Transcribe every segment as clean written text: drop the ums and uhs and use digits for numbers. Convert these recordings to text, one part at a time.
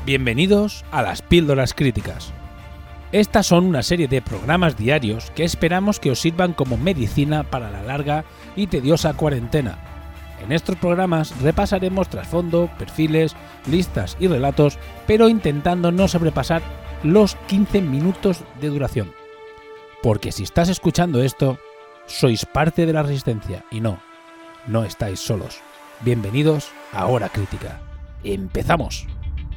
Bienvenidos a las Píldoras Críticas. Estas son una serie de programas diarios que esperamos que os sirvan como medicina para la larga y tediosa cuarentena. En estos programas repasaremos trasfondo, perfiles, listas y relatos, pero intentando no sobrepasar los 15 minutos de duración. Porque si estás escuchando esto, sois parte de la resistencia y no estáis solos. Bienvenidos a Hora Crítica. ¡Empezamos!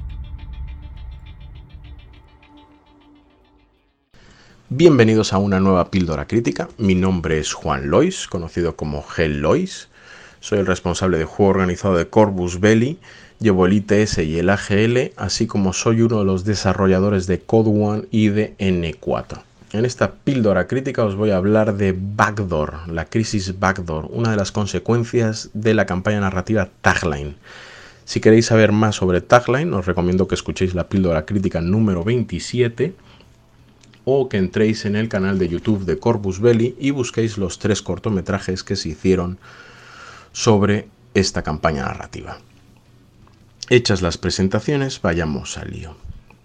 Bienvenidos a una nueva píldora crítica. Mi nombre es Juan Lois, conocido como G. Lois. Soy el responsable de juego organizado de Corvus Belli, llevo el ITS y el AGL, así como soy uno de los desarrolladores de Code One y de N4. En esta píldora crítica os voy a hablar de Backdoor, la crisis Backdoor, una de las consecuencias de la campaña narrativa Tagline. Si queréis saber más sobre Tagline, os recomiendo que escuchéis la píldora crítica número 27 o que entréis en el canal de YouTube de Corvus Belli y busquéis los 3 cortometrajes que se hicieron sobre esta campaña narrativa. Hechas las presentaciones, vayamos al lío.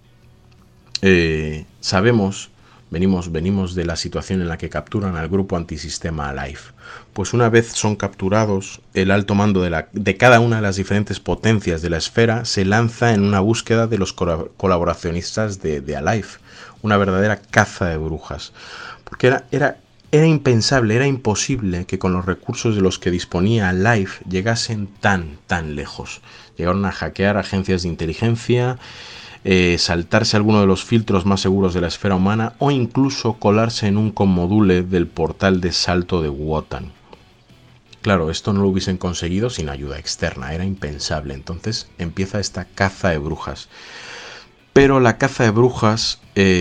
Venimos de la situación en la que capturan al grupo antisistema Alive. Pues una vez son capturados, el alto mando de cada una de las diferentes potencias de la esfera se lanza en una búsqueda de los colaboracionistas de Alive. Una verdadera caza de brujas. Porque era impensable, era imposible que con los recursos de los que disponía Alive llegasen tan lejos. Llegaron a hackear agencias de inteligencia, saltarse alguno de los filtros más seguros de la esfera humana o incluso colarse en un conmodule del portal de salto de Wotan. Claro, esto no lo hubiesen conseguido sin ayuda externa, era impensable. Entonces empieza esta caza de brujas. Pero la caza de brujas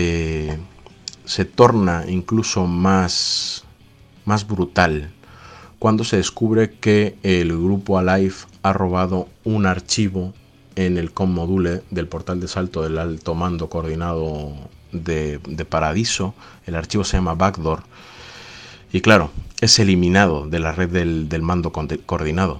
se torna incluso más brutal cuando se descubre que el grupo Alive ha robado un archivo en el conmodule del portal de salto del alto mando coordinado de Paradiso. El archivo se llama Backdoor y claro, es eliminado de la red del mando coordinado.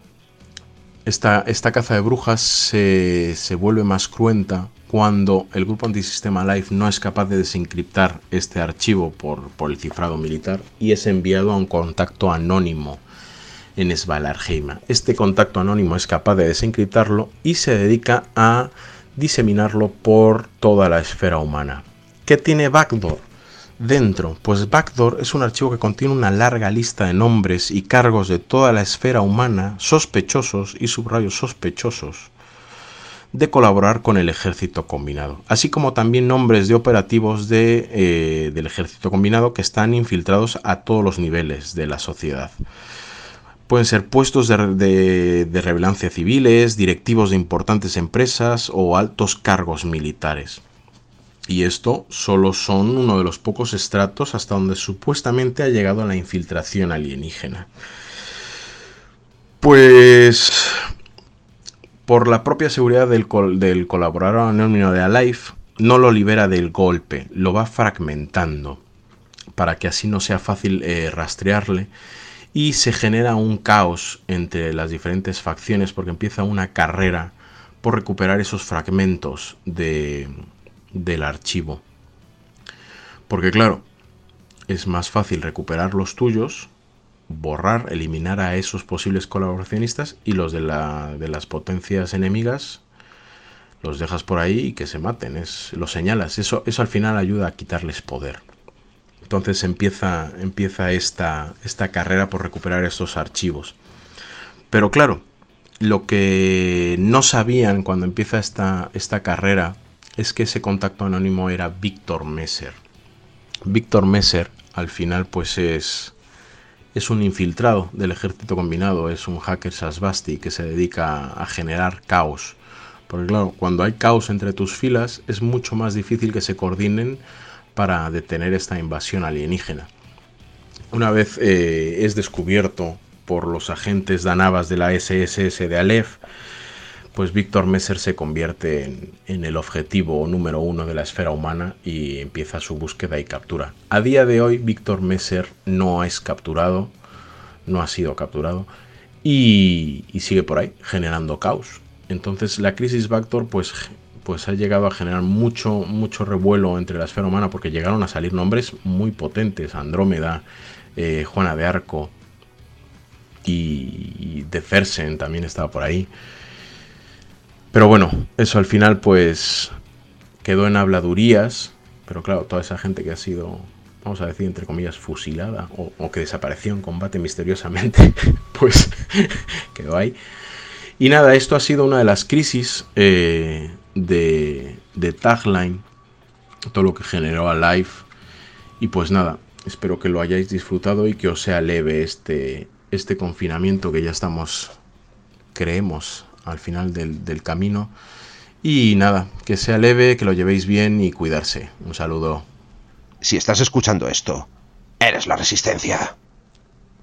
Esta caza de brujas se vuelve más cruenta cuando el grupo antisistema Alive no es capaz de desencriptar este archivo por el cifrado militar y es enviado a un contacto anónimo en Svalarheim. Este contacto anónimo es capaz de desencriptarlo y se dedica a diseminarlo por toda la esfera humana. ¿Qué tiene Backdoor dentro? Pues Backdoor es un archivo que contiene una larga lista de nombres y cargos de toda la esfera humana sospechosos, y subrayo sospechosos, de colaborar con el ejército combinado, así como también nombres de operativos del ejército combinado que están infiltrados a todos los niveles de la sociedad. Pueden ser puestos de relevancia civiles, directivos de importantes empresas o altos cargos militares. Y esto solo son uno de los pocos estratos hasta donde supuestamente ha llegado la infiltración alienígena. Pues por la propia seguridad del colaborador anónimo de Alive, no lo libera del golpe, lo va fragmentando para que así no sea fácil rastrearle. Y se genera un caos entre las diferentes facciones porque empieza una carrera por recuperar esos fragmentos del archivo. Porque claro, es más fácil recuperar los tuyos, eliminar a esos posibles colaboracionistas y los de las potencias enemigas los dejas por ahí y que se maten, los señalas. Eso al final ayuda a quitarles poder. Entonces empieza esta carrera por recuperar estos archivos. Pero claro, lo que no sabían cuando empieza esta carrera es que ese contacto anónimo era Victor Messer. Victor Messer al final pues es un infiltrado del ejército combinado, es un hacker Sasbasti que se dedica a generar caos. Porque claro, cuando hay caos entre tus filas es mucho más difícil que se coordinen para detener esta invasión alienígena. Una vez es descubierto por los agentes danavas de la SSS de Aleph, pues Victor Messer se convierte en el objetivo número 1 de la esfera humana y empieza su búsqueda y captura. A día de hoy Victor Messer no ha sido capturado y sigue por ahí generando caos. Entonces la crisis Backdoor pues pues ha llegado a generar mucho revuelo entre la esfera humana, porque llegaron a salir nombres muy potentes: Andrómeda, Juana de Arco, y de Fersen también estaba por ahí. Pero bueno, eso al final pues quedó en habladurías. Pero claro, toda esa gente que ha sido, vamos a decir, entre comillas, fusilada o que desapareció en combate misteriosamente, pues quedó ahí. Y nada, esto ha sido una de las crisis de Tagline, todo lo que generó a Life. Y pues nada, espero que lo hayáis disfrutado y que os sea leve este confinamiento, que ya estamos, creemos, al final del camino. Y nada, que sea leve, que lo llevéis bien y cuidarse. Un saludo. Si estás escuchando esto, eres la Resistencia.